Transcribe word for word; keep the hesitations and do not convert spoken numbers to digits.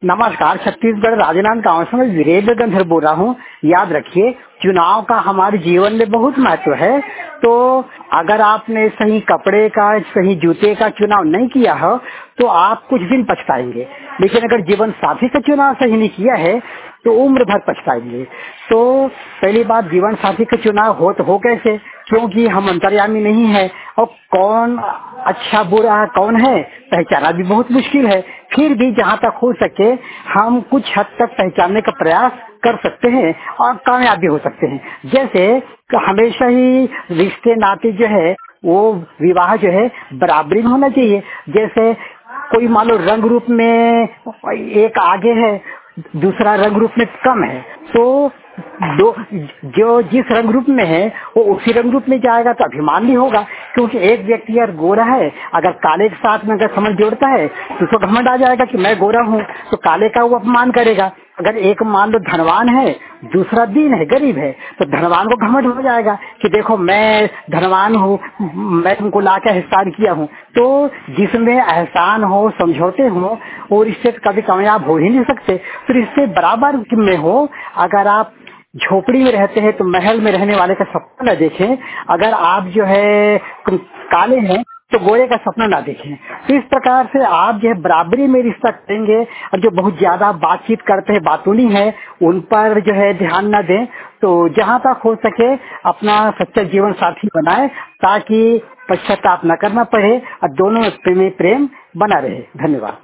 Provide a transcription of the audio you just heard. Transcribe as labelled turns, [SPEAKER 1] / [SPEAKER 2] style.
[SPEAKER 1] नमस्कार, छत्तीसगढ़ राजनांद गांव से मैं वीरेंद्र गंधर बोल रहा हूँ। याद रखिए, चुनाव का हमारे जीवन में बहुत महत्व है। तो अगर आपने सही कपड़े का, सही जूते का चुनाव नहीं किया हो तो आप कुछ दिन पछताएंगे, लेकिन अगर जीवन साथी का चुनाव सही नहीं किया है तो उम्र भर पछताएंगे। तो पहली बात, जीवन साथी का चुनाव हो तो हो कैसे, क्योंकि हम अंतर्यामी नहीं है और कौन अच्छा बुरा कौन है पहचाना भी बहुत मुश्किल है। फिर भी जहाँ तक हो सके हम कुछ हद तक पहचानने का प्रयास कर सकते हैं और कामयाब भी हो सकते हैं। जैसे हमेशा ही रिश्ते नाते जो है वो विवाह जो है बराबरी में होना चाहिए। जैसे कोई मान लो रंग रूप में एक आगे है, दूसरा रंग रूप में कम है, तो दो जो जिस रंग रूप में है वो उसी रंग रूप में जाएगा तो अभिमान नहीं होगा। क्योंकि एक व्यक्ति यार गोरा है, अगर काले के साथ में अगर समझ जोड़ता है तो उसको घमंड आ जाएगा कि मैं गोरा हूँ, तो काले का वो अपमान करेगा। अगर एक मान लो धनवान है, दूसरा दीन है, गरीब है, तो धनवान को घमंड हो जाएगा कि देखो मैं धनवान हूँ, मैं तुमको ला के एहसान किया हूँ। तो जिसमें एहसान हो, समझौते हो, और इससे कभी कामयाब हो ही नहीं सकते। तो इससे बराबर में हो। अगर आप झोपड़ी में रहते हैं तो महल में रहने वाले का सपना न देखें, अगर आप जो है काले हैं तो गोरे का सपना ना देखें। तो इस प्रकार से आप जो है बराबरी में रिश्ता करेंगे। और जो बहुत ज्यादा बातचीत करते हैं, बातूनी है, उन पर जो है ध्यान न दें। तो जहाँ तक हो सके अपना सच्चा जीवन साथी बनाए ताकि पश्चाताप न करना पड़े और दोनों में प्रेम बना रहे। धन्यवाद।